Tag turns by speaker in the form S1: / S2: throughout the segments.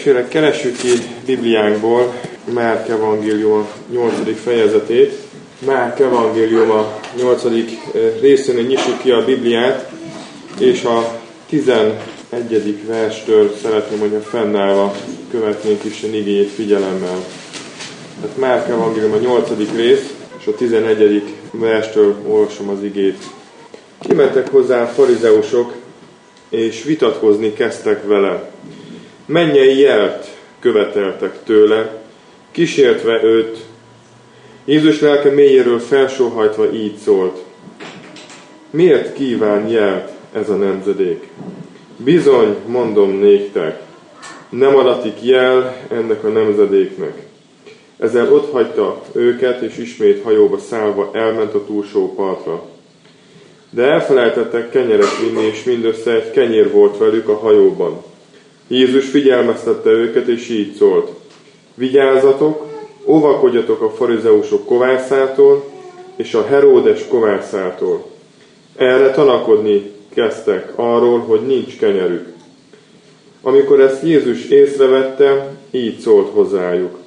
S1: testvérek, keressük ki Bibliánkból Márk evangélium 8. fejezetét. Márk evangélium a 8. részénél nyissuk ki a Bibliát, és a 11. verstől szeretném, hogyha fennállva követnénk Isten igéjét figyelemmel. Tehát Márk evangélium a 8. rész, és a 11. verstől olvasom az igét. Kimentek hozzá a farizeusok, és vitatkozni kezdtek vele. Mennyei jelt követeltek tőle, kísértve őt. Jézus lelke mélyéről felsóhajtva így szólt. Miért kíván jelt ez a nemzedék? Bizony, mondom néktek, nem adatik jel ennek a nemzedéknek. Ezzel otthagyta őket, és ismét hajóba szállva elment a túlsó partra. De elfelejtettek kenyeret vinni, és mindössze egy kenyér volt velük a hajóban. Jézus figyelmeztette őket, és így szólt. Vigyázzatok, óvakodjatok a farizeusok kovászától, és a Heródes kovászától. Erre tanakodni kezdtek arról, hogy nincs kenyerük. Amikor ezt Jézus észrevette, így szólt hozzájuk.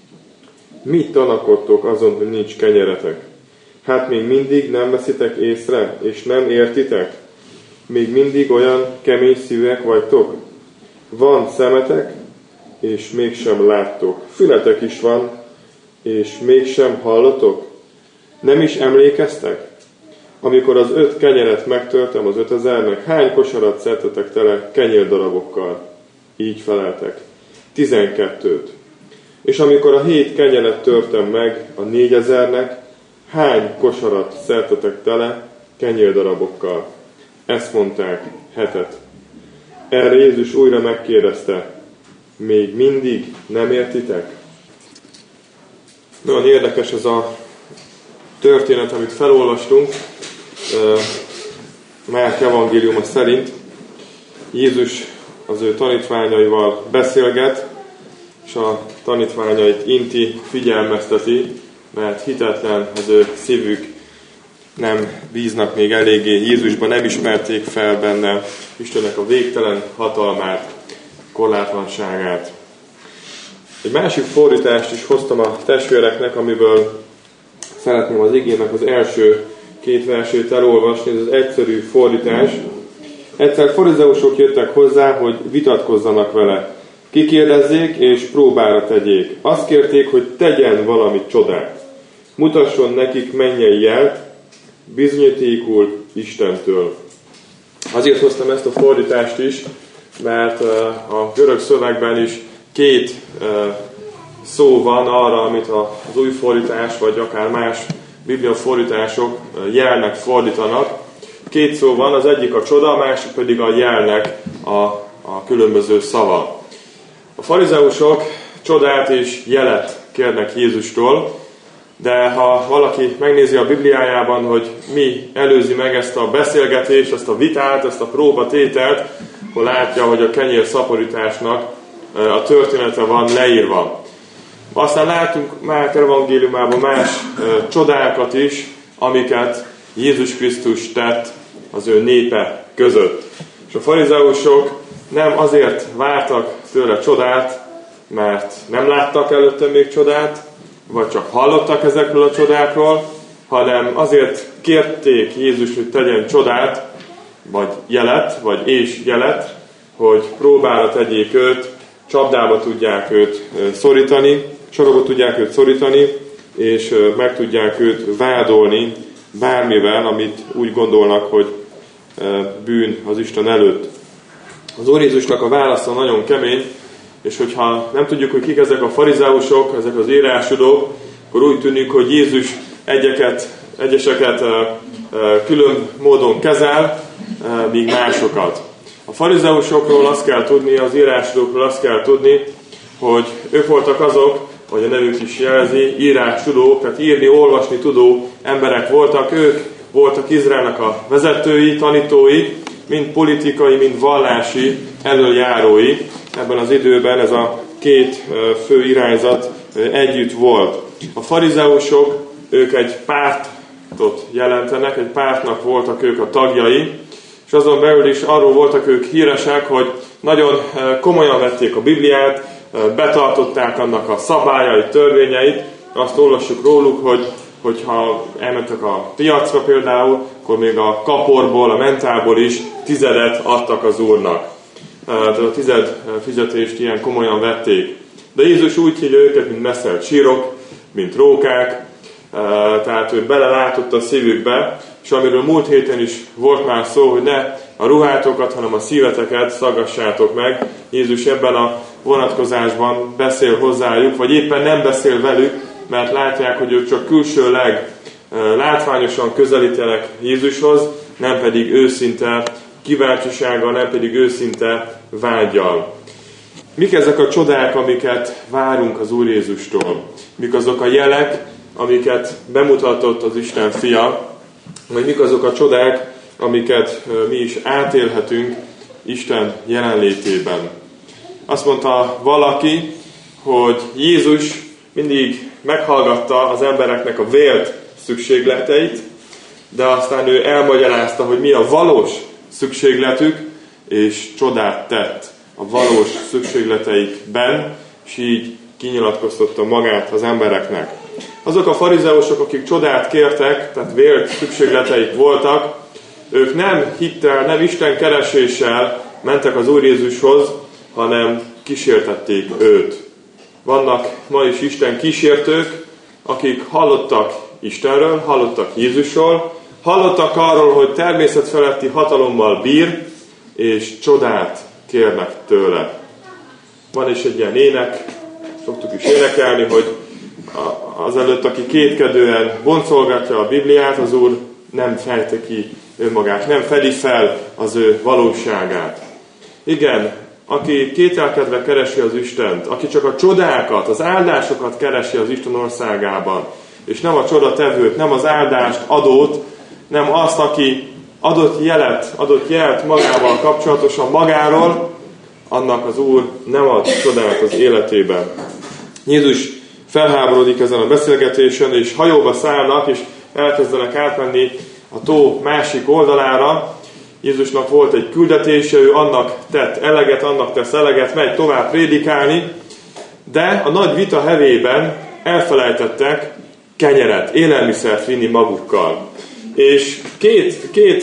S1: Mit tanakodtok azon, hogy nincs kenyeretek? Hát még mindig nem veszitek észre, és nem értitek? Még mindig olyan kemény szívűek vagytok? Van szemetek, és mégsem láttok. Fületek is van, és mégsem hallotok? Nem is emlékeztek? Amikor az 5 kenyeret megtörtem az 5000-nek, hány kosarat szedtetek tele kenyérdarabokkal? Így feleltek. 12-t. És amikor a 7 kenyeret törtem meg a 4000-nek, hány kosarat szedtetek tele kenyérdarabokkal? Ezt mondták, 7-et. Erre Jézus újra megkérdezte, még mindig nem értitek? Nagyon érdekes ez a történet, amit felolvastunk. Márk evangéliuma szerint Jézus az ő tanítványaival beszélget, és a tanítványait inti, figyelmezteti, mert hitetlen az ő szívük, nem bíznak még eléggé Jézusban, nem ismerték fel benne Istennek a végtelen hatalmát, korlátlanságát. Egy másik fordítást is hoztam a testvéreknek, amiből szeretném az igének az első 2 versét elolvasni, ez az egyszerű fordítás. Egyszer farizeusok jöttek hozzá, hogy vitatkozzanak vele. Kikérdezzék és próbára tegyék. Azt kérték, hogy tegyen valami csodát. Mutasson nekik mennyei jelt, bizonyítékul Istentől. Azért hoztam ezt a fordítást is, mert a görög szövegben is 2 szó van arra, amit az új fordítás, vagy akár más biblia fordítások jelnek fordítanak. 2 szó van, az egyik a csoda, a másik pedig a jelnek a különböző szava. A farizeusok csodát és jelet kérnek Jézustól, de ha valaki megnézi a Bibliájában, hogy mi előzi meg ezt a beszélgetést, ezt a vitát, ezt a próbatételt, akkor látja, hogy a kenyér szaporításnak a története van leírva. Aztán látunk Márk evangéliumában más csodákat is, amiket Jézus Krisztus tett az ő népe között. És a farizeusok nem azért vártak tőle csodát, mert nem láttak előtte még csodát, vagy csak hallottak ezekről a csodákról, hanem azért kérték Jézus, hogy tegyen csodát, vagy jelet, vagy jelet, hogy próbára tegyék őt, csapdába tudják őt szorítani, sorokba tudják őt szorítani, és meg tudják őt vádolni bármivel, amit úgy gondolnak, hogy bűn az Isten előtt. Az Úr Jézusnak a válasza nagyon kemény, és hogyha nem tudjuk, hogy kik ezek a farizeusok, ezek az írástudók, akkor úgy tűnik, hogy Jézus egyeseket külön módon kezel, míg másokat. A farizeusokról azt kell tudni, az írástudókról azt kell tudni, hogy ők voltak azok, vagy a nevük is jelzi, írástudók, tehát írni, olvasni tudó emberek voltak. Ők voltak Izraelnek a vezetői, tanítói, mind politikai, mind vallási elöljárói. Ebben az időben ez a 2 fő irányzat együtt volt. A farizeusok, ők egy pártot jelentenek, egy pártnak voltak ők a tagjai, és azon belül is arról voltak ők híresek, hogy nagyon komolyan vették a Bibliát, betartották annak a szabályait, törvényeit. Azt olvassuk róluk, hogyha elmentek a piacra például, akkor még a kaporból, a mentálból is tizedet adtak az Úrnak. Tehát a tized fizetést ilyen komolyan vették. De Jézus úgy hívja őket, mint messzelt sírok, mint rókák, tehát ő belelátott a szívükbe, és amiről múlt héten is volt már szó, hogy ne a ruhátokat, hanem a szíveteket szaggassátok meg. Jézus ebben a vonatkozásban beszél hozzájuk, vagy éppen nem beszél velük, mert látják, hogy ők csak külsőleg látványosan közelítenek Jézushoz, nem pedig őszinte kíváncsisággal, nem pedig őszinte vággyal. Mik ezek a csodák, amiket várunk az Úr Jézustól? Mik azok a jelek, amiket bemutatott az Isten fia? Vagy mik azok a csodák, amiket mi is átélhetünk Isten jelenlétében? Azt mondta valaki, hogy Jézus mindig meghallgatta az embereknek a vélt szükségleteit, de aztán ő elmagyarázta, hogy mi a valós szükségletük, és csodát tett a valós szükségleteikben, és így kinyilatkoztatta magát az embereknek. Azok a farizeusok, akik csodát kértek, tehát vélt szükségleteik voltak, ők nem hittel, nem Isten kereséssel mentek az Úr Jézushoz, hanem kísértették őt. Vannak ma is Isten kísértők, akik hallottak Istenről, hallottak Jézusról, hallottak arról, hogy természetfeletti hatalommal bír, és csodát kérnek tőle. Van is egy ilyen ének, szoktuk is énekelni, hogy azelőtt, aki kétkedően boncolgatja a Bibliát, az Úr nem fejti ki önmagát, nem fedi fel az ő valóságát. Igen, aki kételkedve keresi az Istent, aki csak a csodákat, az áldásokat keresi az Isten országában, és nem a csodatevőt, nem az áldást, adót, nem azt, aki adott jelt magával kapcsolatosan magáról, annak az Úr nem ad csodát az életében. Jézus felháborodik ezen a beszélgetésen, és hajóba szállnak, és elkezdenek átmenni a tó másik oldalára. Jézusnak volt egy küldetése, ő annak tett eleget, annak tesz eleget, megy tovább prédikálni, de a nagy vita hevében elfelejtettek kenyeret, élelmiszert vinni magukkal. És két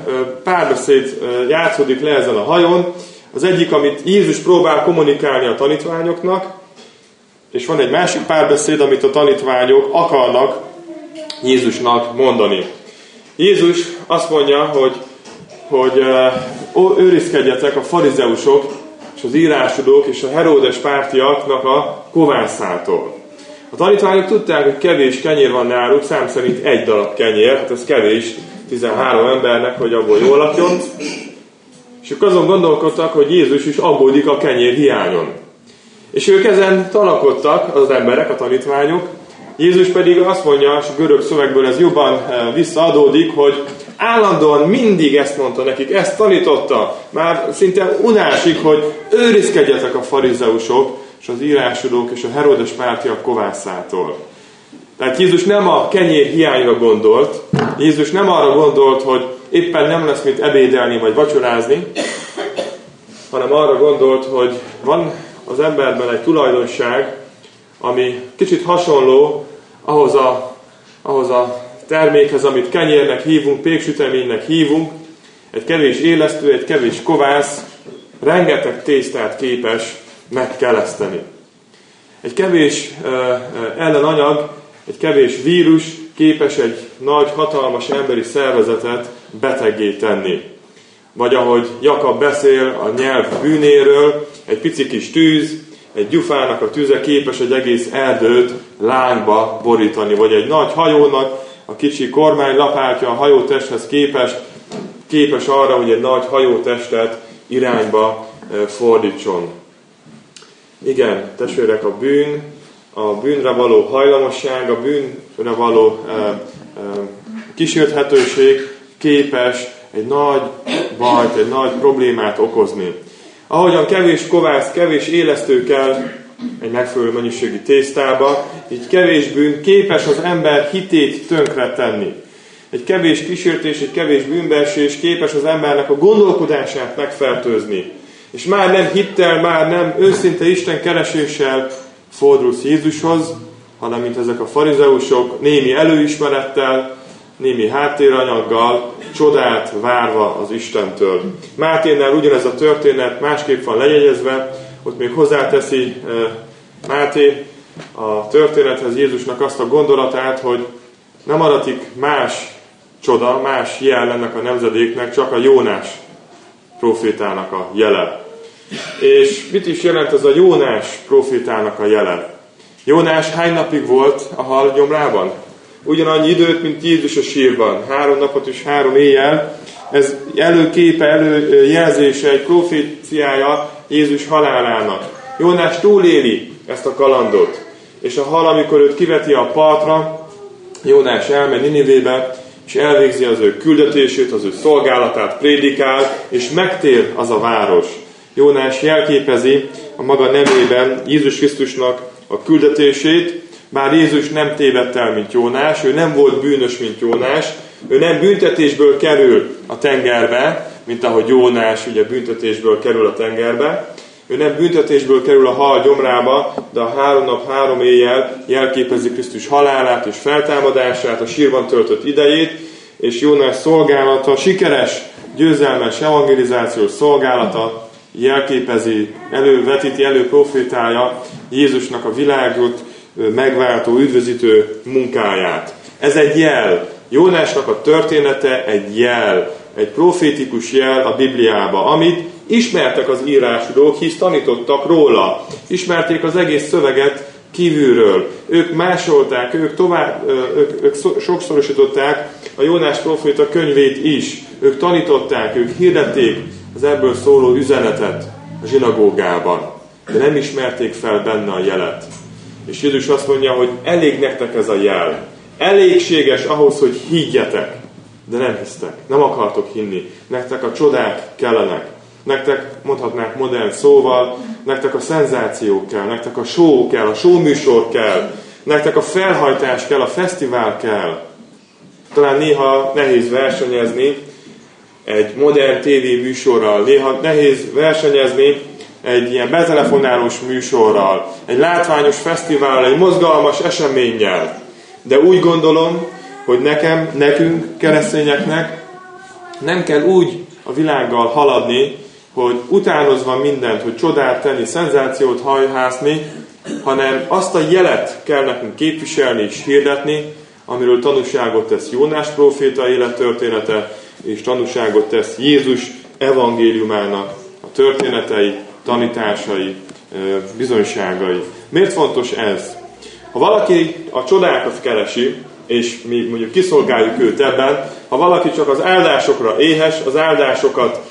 S1: párbeszéd játszódik le ezen a hajón. Az egyik, amit Jézus próbál kommunikálni a tanítványoknak, és van egy másik párbeszéd, amit a tanítványok akarnak Jézusnak mondani. Jézus azt mondja, hogy őrizkedjetek a farizeusok és az írásudók és a Heródes pártiaknak a kovászától. A tanítványok tudták, hogy kevés kenyér van náluk, szám szerint egy darab kenyér, hát ez kevés 13 embernek, hogy abból jól lakjon. És ők azon gondolkodtak, hogy Jézus is aggódik a kenyér hiányon. És ők ezen tanakodtak, az emberek, a tanítványok. Jézus pedig azt mondja, és a görög szövegből ez jobban visszaadódik, hogy állandóan mindig ezt mondta nekik, ezt tanította. Már szinte unásig, hogy őrizkedjetek a farizeusok, és az írásudók és a Heródes pártiak kovászától. Tehát Jézus nem a kenyér hiányra gondolt, Jézus nem arra gondolt, hogy éppen nem lesz mit ebédelni vagy vacsorázni, hanem arra gondolt, hogy van az emberben egy tulajdonság, ami kicsit hasonló ahhoz a termékhez, amit kenyérnek hívunk, péksüteménynek hívunk. Egy kevés élesztő, egy kevés kovász rengeteg tésztát képes megkeleszteni. Egy kevés ellenanyag, egy kevés vírus képes egy nagy, hatalmas emberi szervezetet beteggé tenni. Vagy ahogy Jakab beszél a nyelv bűnéről, egy pici kis tűz, egy gyufának a tüze képes egy egész erdőt lángba borítani. Vagy egy nagy hajónak a kicsi kormánylapátja a hajótesthez képes arra, hogy egy nagy hajótestet irányba fordítson. Igen, testvérek, a bűnre való hajlamosság, a bűnre való kísérthetőség képes egy nagy bajt, egy nagy problémát okozni. Ahogyan kevés kovász, kevés élesztő kell egy megfelelő mennyiségű tésztába, így kevés bűn képes az ember hitét tönkretenni. Egy kevés kísértés, egy kevés bűnbeesés képes az embernek a gondolkodását megfertőzni. És már nem hittel, már nem őszinte Isten kereséssel fordulsz Jézushoz, hanem mint ezek a farizeusok, némi előismerettel, némi háttéranyaggal, csodát várva az Istentől. Máténál ugyanez a történet másképp van lejegyezve, ott még hozzáteszi Máté a történethez Jézusnak azt a gondolatát, hogy nem adatik más csoda, más jel ennek a nemzedéknek, csak a Jónás profétának a jele. És mit is jelent ez a Jónás profétának a jele? Jónás hány napig volt a hal gyomrában? Ugyanannyi időt, mint Jézus a sírban. 3 napot és 3 éjjel. Ez előképe, előjelzése, egy proféciája Jézus halálának. Jónás túléli ezt a kalandot. És a hal, amikor őt kiveti a partra, Jónás elmegy Ninivébe, és elvégzi az ő küldetését, az ő szolgálatát, prédikál, és megtér az a város. Jónás jelképezi a maga nemében Jézus Krisztusnak a küldetését, bár Jézus nem tévedt el, mint Jónás, ő nem volt bűnös, mint Jónás, ő nem büntetésből kerül a tengerbe, mint ahogy Jónás ugye büntetésből kerül a tengerbe. Ő nem büntetésből kerül a hal gyomrába, de a 3 nap, 3 éjjel jelképezi Krisztus halálát és feltámadását, a sírban töltött idejét, és Jónás szolgálata, sikeres, győzelmes evangelizációs szolgálata jelképezi, vetíti elő, profétálja Jézusnak a világot megváltó, üdvözítő munkáját. Ez egy jel. Jónásnak a története egy jel, egy profétikus jel a Bibliába, amit ismertek az írásírók, hisz tanítottak róla. Ismerték az egész szöveget kívülről. Ők másolták, ők sokszorosították a Jónás proféta könyvét is. Ők tanították, ők hirdették az ebből szóló üzenetet a zsinagógában. De nem ismerték fel benne a jelet. És Jézus azt mondja, hogy elég nektek ez a jel. Elégséges ahhoz, hogy higgyetek. De nem hisztek. Nem akartok hinni. Nektek a csodák kellenek. Nektek, mondhatnánk modern szóval, nektek a szenzáció kell, nektek a show kell, a showműsor kell, nektek a felhajtás kell, a fesztivál kell. Talán néha nehéz versenyezni egy modern tévéműsorral, néha nehéz versenyezni egy ilyen betelefonálós műsorral, egy látványos fesztivállal, egy mozgalmas eseménnyel. De úgy gondolom, hogy nekünk, keresztényeknek nem kell úgy a világgal haladni, hogy utánozva mindent, hogy csodát tenni, szenzációt hajhászni, hanem azt a jelet kell nekünk képviselni és hirdetni, amiről tanúságot tesz Jónás próféta élettörténete, és tanúságot tesz Jézus evangéliumának a történetei, tanításai, bizonyságai. Miért fontos ez? Ha valaki a csodákat keresi, és mi mondjuk kiszolgáljuk őt ebben, ha valaki csak az áldásokra éhes, az áldásokat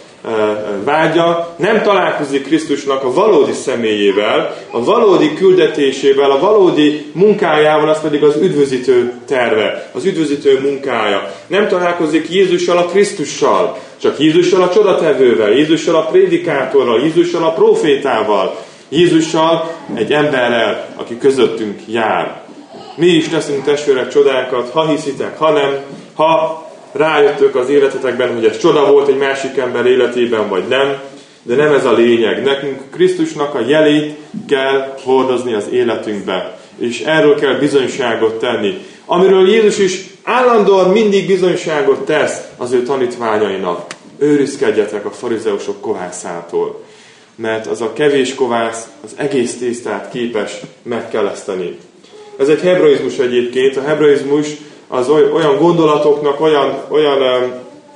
S1: vágya, nem találkozik Krisztusnak a valódi személyével, a valódi küldetésével, a valódi munkájával, az pedig az üdvözítő terve, az üdvözítő munkája. Nem találkozik Jézussal, a Krisztussal, csak Jézussal a csodatevővel, Jézussal a prédikátorral, Jézussal a profétával, Jézussal egy emberrel, aki közöttünk jár. Mi is teszünk testvérek csodákat, ha hiszitek, ha nem, ha rájöttök az életetekben, hogy ez csoda volt egy másik ember életében, vagy nem, de nem ez a lényeg. Nekünk Krisztusnak a jelét kell hordozni az életünkbe, és erről kell bizonyságot tenni. Amiről Jézus is állandóan mindig bizonyságot tesz az ő tanítványainak. Őrizkedjetek a farizeusok kovászától, mert az a kevés kovász az egész tésztát képes megkeleszteni. Ez egy hebraizmus egyébként. A hebraizmus az olyan gondolatoknak, olyan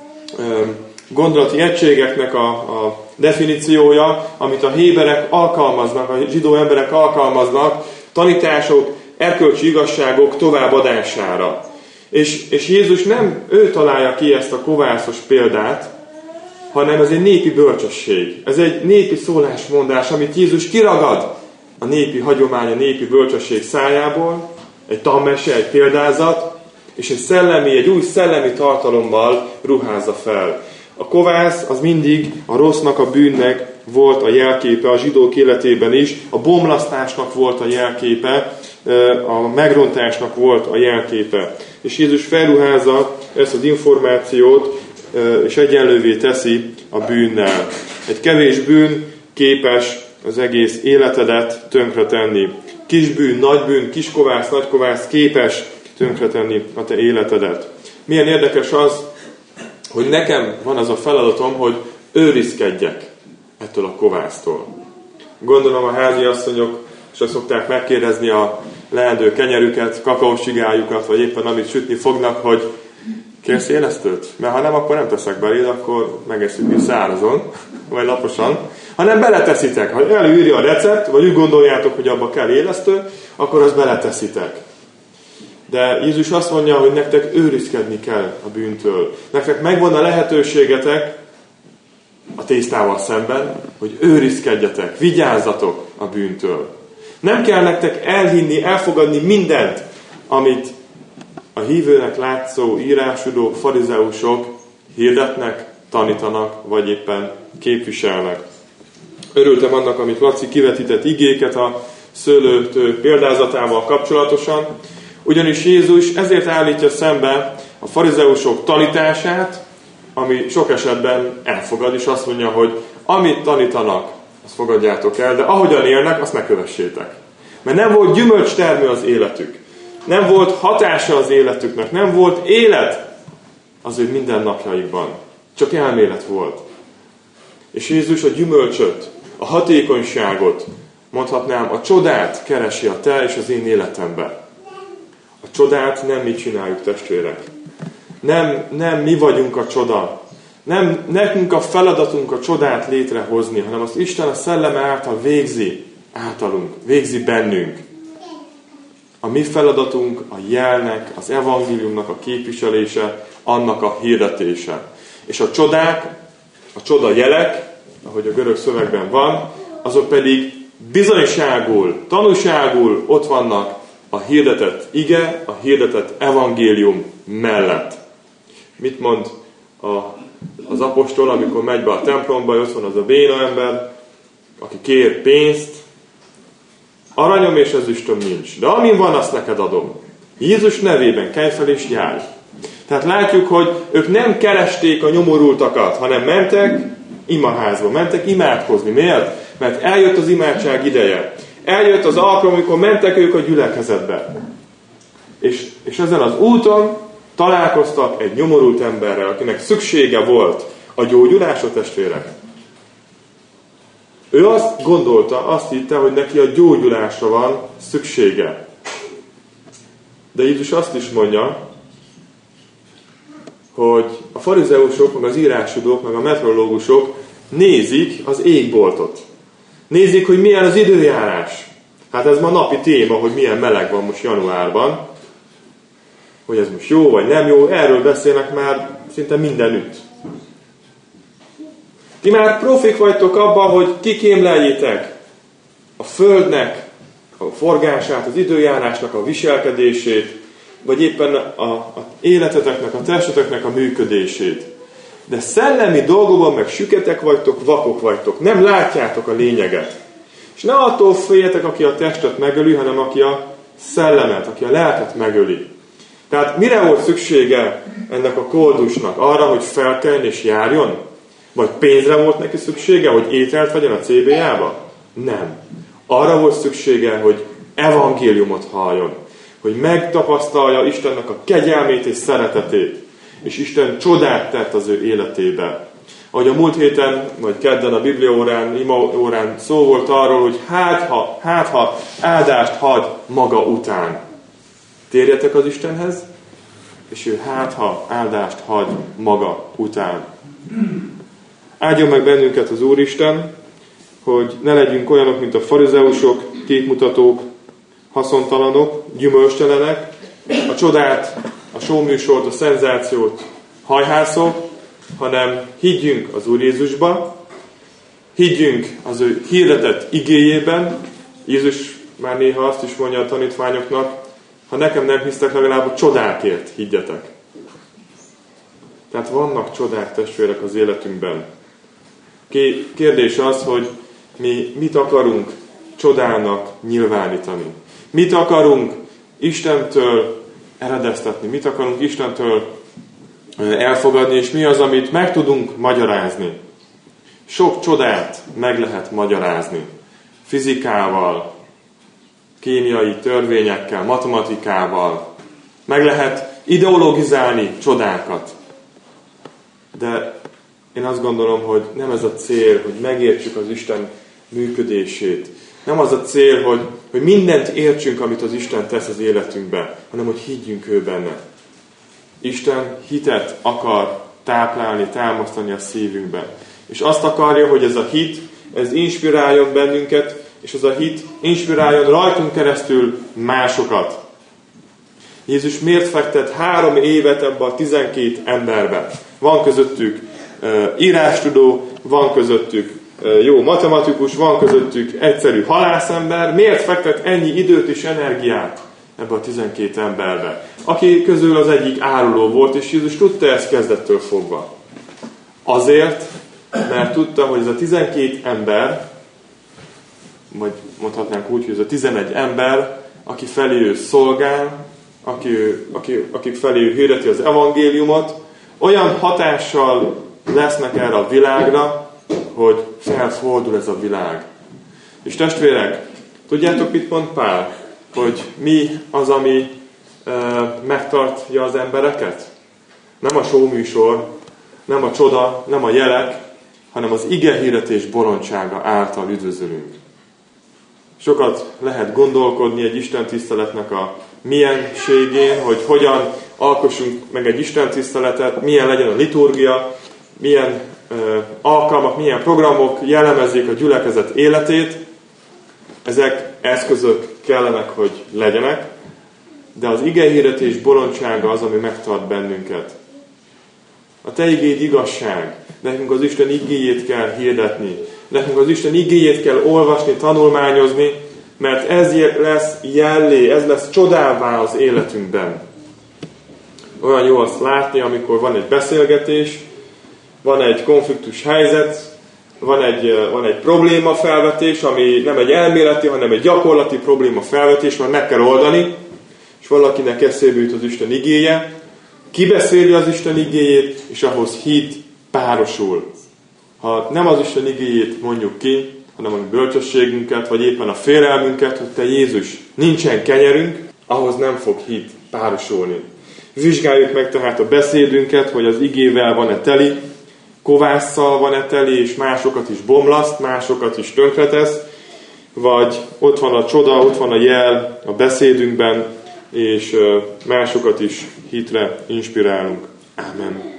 S1: gondolati egységeknek a definíciója, amit a héberek alkalmaznak, a zsidó emberek alkalmaznak, tanítások, erkölcsi igazságok továbbadására. És Jézus nem ő találja ki ezt a kovászos példát, hanem ez egy népi bölcsesség. Ez egy népi szólásmondás, amit Jézus kiragad a népi hagyomány, a népi bölcsesség szájából, egy tanmese, egy példázat, és egy új szellemi tartalommal ruházza fel. A kovász az mindig a rossznak, a bűnnek volt a jelképe, a zsidók életében is, a bomlasztásnak volt a jelképe, a megrontásnak volt a jelképe. És Jézus felruházza ezt az információt, és egyenlővé teszi a bűnnel. Egy kevés bűn képes az egész életedet tönkretenni. Kis bűn, nagy bűn, kiskovász, nagykovász képes tönkretenni a te életedet. Milyen érdekes az, hogy nekem van az a feladatom, hogy őrizkedjek ettől a kovásztól. Gondolom a háziasszonyok se szokták megkérdezni a leendő kenyerüket, kakaócsigájukat, vagy éppen amit sütni fognak, hogy kérsz élesztőt? Mert ha nem, akkor nem teszek beléd, akkor megesszük mi szárazon, vagy laposan. Ha nem beleteszitek, ha előírja a recept, vagy úgy gondoljátok, hogy abba kell élesztő, akkor azt beleteszitek. De Jézus azt mondja, hogy nektek őrizkedni kell a bűntől. Nektek megvan a lehetőségetek a tésztával szemben, hogy őrizkedjetek, vigyázzatok a bűntől. Nem kell nektek elhinni, elfogadni mindent, amit a hívőnek látszó írásudó farizeusok hirdetnek, tanítanak, vagy éppen képviselnek. Örültem annak, amit Laci kivetített igéket a szőlőtő példázatával kapcsolatosan, ugyanis Jézus ezért állítja szembe a farizeusok tanítását, ami sok esetben elfogad, és azt mondja, hogy amit tanítanak, azt fogadjátok el, de ahogyan élnek, azt ne kövessétek. Mert nem volt gyümölcstermő az életük. Nem volt hatása az életüknek. Nem volt élet az ő mindennapjaikban. Csak elmélet volt. És Jézus a gyümölcsöt, a hatékonyságot, mondhatnám, a csodát keresi a te és az én életemben. A csodát nem mi csináljuk, testvérek. Nem mi vagyunk a csoda. Nem nekünk a feladatunk a csodát létrehozni, hanem azt Isten a szelleme által végzi általunk, végzi bennünk. A mi feladatunk a jelnek, az evangéliumnak a képviselése, annak a hirdetése. És a csodák, a csoda jelek, ahogy a görög szövegben van, azok pedig bizonyságul, tanúságul ott vannak a hirdetett ige, a hirdetett evangélium mellett. Mit mond az apostol, amikor megy be a templomba, ott van az a béna ember, aki kér pénzt, aranyom és ezüstöm nincs, de amin van, azt neked adom. Jézus nevében kelj fel és járj. Tehát látjuk, hogy ők nem keresték a nyomorultakat, hanem mentek imaházba, mentek imádkozni. Miért? Mert eljött az imádság ideje. Eljött az alkalom, amikor mentek ők a gyülekezetbe. És ezen az úton találkoztak egy nyomorult emberrel, akinek szüksége volt a gyógyulásra, testvérek. Ő azt gondolta, azt hitte, hogy neki a gyógyulásra van szüksége. De Jézus azt is mondja, hogy a farizeusok, meg az írásudók, meg a meteorológusok nézik az égboltot. Nézik, hogy milyen az időjárás. Hát ez ma napi téma, hogy milyen meleg van most januárban. Hogy ez most jó vagy nem jó, erről beszélnek már szinte mindenütt. Ti már profik vagytok abban, hogy kikémleljétek a Földnek a forgását, az időjárásnak a viselkedését, vagy éppen a életeteknek, a testeteknek a működését. De szellemi dolgokban meg süketek vagytok, vakok vagytok. Nem látjátok a lényeget. És ne attól féljetek, aki a testet megöli, hanem aki a szellemet, aki a lelket megöli. Tehát mire volt szüksége ennek a koldusnak? Arra, hogy felkeljen és járjon? Vagy pénzre volt neki szüksége, hogy ételt vegyen a CBA-ba? Nem. Arra volt szüksége, hogy evangéliumot halljon. Hogy megtapasztalja Istennek a kegyelmét és szeretetét. És Isten csodát tett az ő életébe. Ahogy a múlt héten, vagy kedden a Bibliaórán, imaórán szó volt arról, hogy hát ha áldást hagy maga után. Térjetek az Istenhez, és ő ha áldást hagy maga után. Áldjon meg bennünket az Úristen, hogy ne legyünk olyanok, mint a farizeusok, képmutatók, haszontalanok, gyümölcstelenek, a csodát, a showműsort, a szenzációt hajhászok, hanem higgyünk az Úr Jézusba, higgyünk az ő hirdetett igéjében. Jézus már néha azt is mondja a tanítványoknak, ha nekem nem hisztek, legalább a csodákért higgyetek. Tehát vannak csodák, testvérek, az életünkben. Kérdés az, hogy mi mit akarunk csodának nyilvánítani. Mit akarunk Istentől eredeztetni, mit akarunk Istentől elfogadni, és mi az, amit meg tudunk magyarázni. Sok csodát meg lehet magyarázni. Fizikával, kémiai törvényekkel, matematikával. Meg lehet ideologizálni csodákat. De én azt gondolom, hogy nem ez a cél, hogy megértsük az Isten működését. Nem az a cél, hogy mindent értsünk, amit az Isten tesz az életünkben, hanem hogy higgyünk ő benne. Isten hitet akar táplálni, támasztani a szívünkben. És azt akarja, hogy ez a hit, ez inspiráljon bennünket, és az a hit inspiráljon rajtunk keresztül másokat. Jézus miért fektet 3 évet ebbe a 12 emberbe? Van közöttük írástudó, van közöttük jó matematikus, van közöttük egyszerű halászember. Miért fektet ennyi időt és energiát ebbe a 12 emberbe? Aki közül az egyik áruló volt, és Jézus tudta ezt kezdettől fogva. Azért, mert tudta, hogy ez a 12 ember, vagy mondhatnánk úgy, hogy ez a 11 ember, aki felé ő szolgál, akik felé ő hirdeti az evangéliumot, olyan hatással lesznek erre a világra, hogy felfordul ez a világ. És testvérek, tudjátok, mit mond Pál? Hogy mi az, ami megtartja az embereket? Nem a showműsor, nem a csoda, nem a jelek, hanem az igehirdetés bolondsága által üdvözölünk. Sokat lehet gondolkodni egy istentiszteletnek a mienségén, hogy hogyan alkossunk meg egy istentiszteletet, milyen legyen a liturgia, milyen alkalmak, milyen programok jellemezzék a gyülekezet életét. Ezek eszközök kellenek, hogy legyenek, de az igehirdetés bolondsága az, ami megtart bennünket. A te igéd igazság. Nekünk az Isten igéjét kell hirdetni. Nekünk az Isten igéjét kell olvasni, tanulmányozni, mert ez lesz jellé, ez lesz csodává az életünkben. Olyan jó azt látni, amikor van egy beszélgetés, van egy konfliktus helyzet, van egy probléma felvetés, ami nem egy elméleti, hanem egy gyakorlati probléma felvetés, mert meg kell oldani, és valakinek eszébe jut az Isten igéje, kibeszéli az Isten igéjét, és ahhoz hit párosul. Ha nem az Isten igéjét mondjuk ki, hanem a bölcsességünket, vagy éppen a félelmünket, hogy te Jézus, nincsen kenyerünk, ahhoz nem fog hit párosulni. Vizsgáljuk meg tehát a beszédünket, hogy az igével van-e teli, kovásszal van-e teli, és másokat is bomlaszt, másokat is tönkretesz, vagy ott van a csoda, ott van a jel a beszédünkben, és másokat is hitre inspirálunk. Ámen.